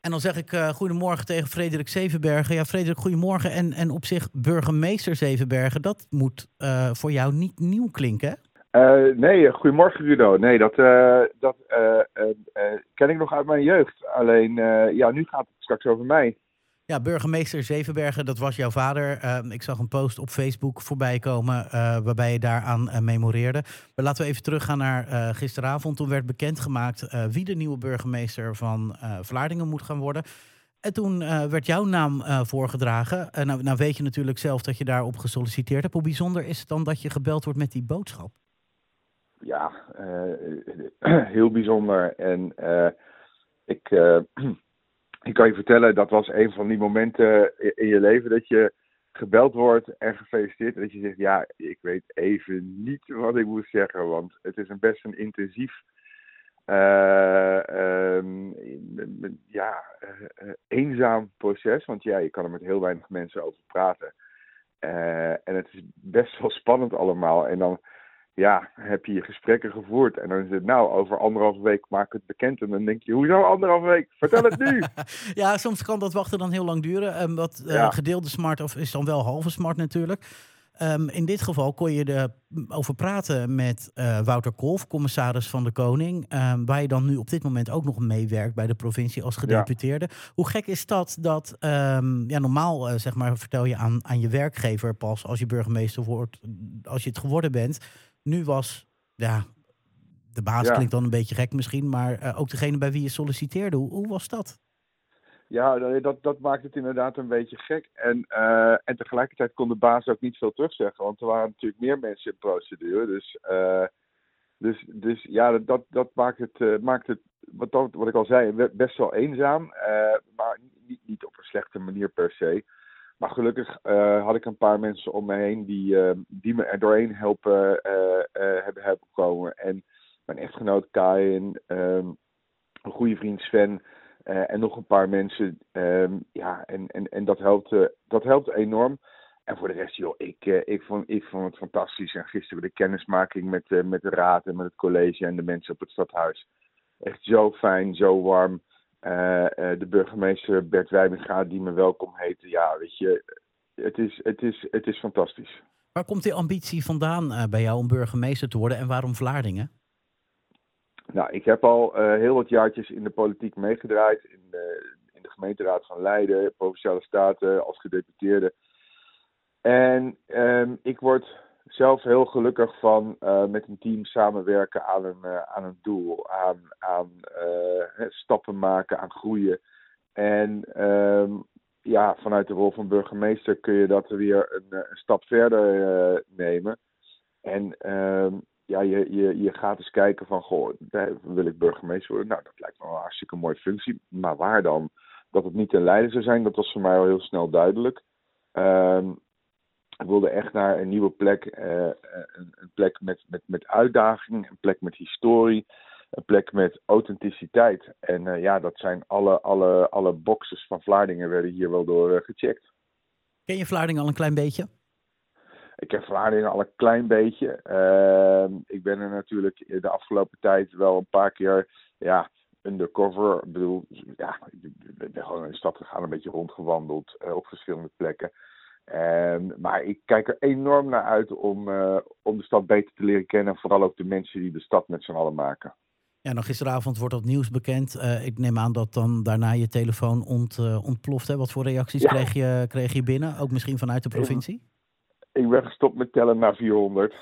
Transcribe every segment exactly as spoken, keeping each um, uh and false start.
En dan zeg ik uh, goedemorgen tegen Frederik Zevenbergen. Ja, Frederik, goedemorgen. En, en op zich burgemeester Zevenbergen, dat moet uh, voor jou niet nieuw klinken, hè? Uh, nee, goedemorgen Rudo. Nee, dat, uh, dat uh, uh, uh, ken ik nog uit mijn jeugd. Alleen, uh, ja, nu gaat het straks over mij. Ja, burgemeester Zevenbergen, dat was jouw vader. Uh, ik zag een post op Facebook voorbij komen uh, waarbij je daaraan uh, memoreerde. Maar laten we even teruggaan naar uh, gisteravond. Toen werd bekendgemaakt uh, wie de nieuwe burgemeester van uh, Vlaardingen moet gaan worden. En toen uh, werd jouw naam uh, voorgedragen. Uh, nou, nou weet je natuurlijk zelf dat je daarop gesolliciteerd hebt. Hoe bijzonder is het dan dat je gebeld wordt met die boodschap? Ja, uh, heel bijzonder. En uh, ik... Uh, Ik kan je vertellen, dat was een van die momenten in je leven dat je gebeld wordt en gefeliciteerd. En dat je zegt, ja, ik weet even niet wat ik moet zeggen. Want het is een best een intensief, uh, um, ja, uh, eenzaam proces. Want ja, je kan er met heel weinig mensen over praten. Uh, en het is best wel spannend allemaal. En dan... Ja, heb je je gesprekken gevoerd en dan is het nou, over anderhalve week maak ik het bekend. En dan denk je, hoezo anderhalve week? Vertel het nu! Ja, soms kan dat wachten dan heel lang duren. Um, wat uh, ja. gedeelde smart of is dan wel halve smart natuurlijk. Um, in dit geval kon je er over praten met uh, Wouter Kolff, commissaris van de Koning. Um, waar je dan nu op dit moment ook nog meewerkt bij de provincie als gedeputeerde. Ja. Hoe gek is dat? dat um, ja, normaal uh, zeg maar, vertel je aan, aan je werkgever pas als je burgemeester wordt, als je het geworden bent. Nu was, ja, de baas ja. klinkt dan een beetje gek misschien, maar uh, ook degene bij wie je solliciteerde. Hoe, hoe was dat? Ja, dat, dat maakt het inderdaad een beetje gek. En, uh, en tegelijkertijd kon de baas ook niet veel terugzeggen, want er waren natuurlijk meer mensen in procedure. Dus, uh, dus, dus ja, dat, dat maakt het, uh, maakt het wat, wat ik al zei, best wel eenzaam. Uh, maar niet, niet op een slechte manier per se. Maar gelukkig uh, had ik een paar mensen om me heen die, uh, die me er doorheen helpen uh, uh, hebben helpen komen. En mijn echtgenoot Kain, um, een goede vriend Sven uh, en nog een paar mensen. Um, ja, en, en, en dat helpt, uh, dat helpt enorm. En voor de rest, joh, ik, uh, ik, vond, ik vond het fantastisch. En gisteren de kennismaking met, uh, met de raad en met het college en de mensen op het stadhuis. Echt zo fijn, zo warm. Uh, uh, de burgemeester Bert Wijbinga die me welkom heette. Ja, weet je, het is, het is, het is fantastisch. Waar komt die ambitie vandaan uh, bij jou om burgemeester te worden en waarom Vlaardingen? Nou, ik heb al uh, heel wat jaartjes in de politiek meegedraaid. In de, in de gemeenteraad van Leiden, Provinciale Staten, als gedeputeerde. En um, ik word zelf heel gelukkig van uh, met een team samenwerken aan een, uh, aan een doel, aan, aan uh, stappen maken, aan groeien. En um, ja, vanuit de rol van burgemeester kun je dat weer een, een stap verder uh, nemen. En um, ja, je, je, je gaat eens kijken van, goh, wil ik burgemeester worden? Nou, dat lijkt me wel een hartstikke mooie functie. Maar waar dan? Dat het niet in Leiden zou zijn, dat was voor mij al heel snel duidelijk. Um, Ik wilde echt naar een nieuwe plek, uh, een, een plek met, met, met uitdaging, een plek met historie, een plek met authenticiteit. En uh, ja, dat zijn alle, alle, alle boxes van Vlaardingen werden hier wel door uh, gecheckt. Ken je Vlaardingen al een klein beetje? Ik ken Vlaardingen al een klein beetje. Uh, ik ben er natuurlijk de afgelopen tijd wel een paar keer, ja, undercover. Ik bedoel, ja, ik ben gewoon in de stad gegaan, een beetje rondgewandeld uh, op verschillende plekken. Um, maar ik kijk er enorm naar uit om, uh, om de stad beter te leren kennen. En vooral ook de mensen die de stad met z'n allen maken. Ja, nou gisteravond wordt dat nieuws bekend. Uh, ik neem aan dat dan daarna je telefoon ont, uh, ontploft. Hè? Wat voor reacties ja. kreeg, je, kreeg je binnen? Ook misschien vanuit de provincie? Ik, ik ben gestopt met tellen naar vierhonderd.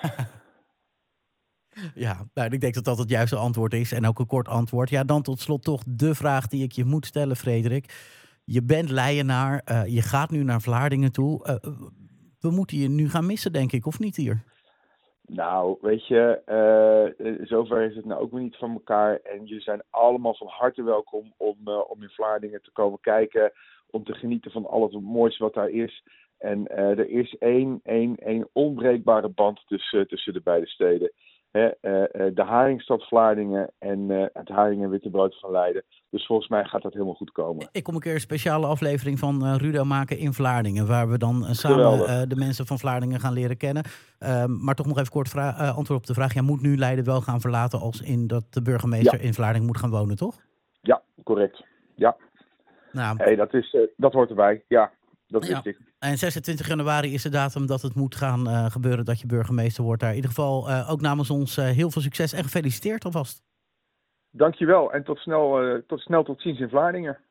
Ja, nou, ik denk dat dat het juiste antwoord is. En ook een kort antwoord. Ja, dan tot slot toch de vraag die ik je moet stellen, Frederik. Je bent Leidenaar, uh, je gaat nu naar Vlaardingen toe. Uh, we moeten je nu gaan missen, denk ik, of niet hier? Nou, weet je, uh, zover is het nou ook weer niet van elkaar. En jullie zijn allemaal van harte welkom om, uh, om in Vlaardingen te komen kijken. Om te genieten van al het moois wat daar is. En uh, er is één, één, één onbreekbare band tussen, tussen de beide steden. He, uh, uh, de Haringstad Vlaardingen en uh, het Haring en Wittebrood van Leiden. Dus volgens mij gaat dat helemaal goed komen. Ik kom een keer een speciale aflevering van uh, Rudo maken in Vlaardingen. Waar we dan uh, samen uh, de mensen van Vlaardingen gaan leren kennen. Uh, maar toch nog even kort vra- uh, antwoord op de vraag. Jij moet nu Leiden wel gaan verlaten als in dat de burgemeester ja. in Vlaardingen moet gaan wonen, toch? Ja, correct. Ja. Nou, hey, dat, is, uh, dat hoort erbij, ja. Dat ja. wist ik. En zesentwintig januari is de datum dat het moet gaan uh, gebeuren dat je burgemeester wordt daar. In ieder geval uh, ook namens ons uh, heel veel succes en gefeliciteerd alvast. Dankjewel en tot snel, uh, tot snel tot ziens in Vlaardingen.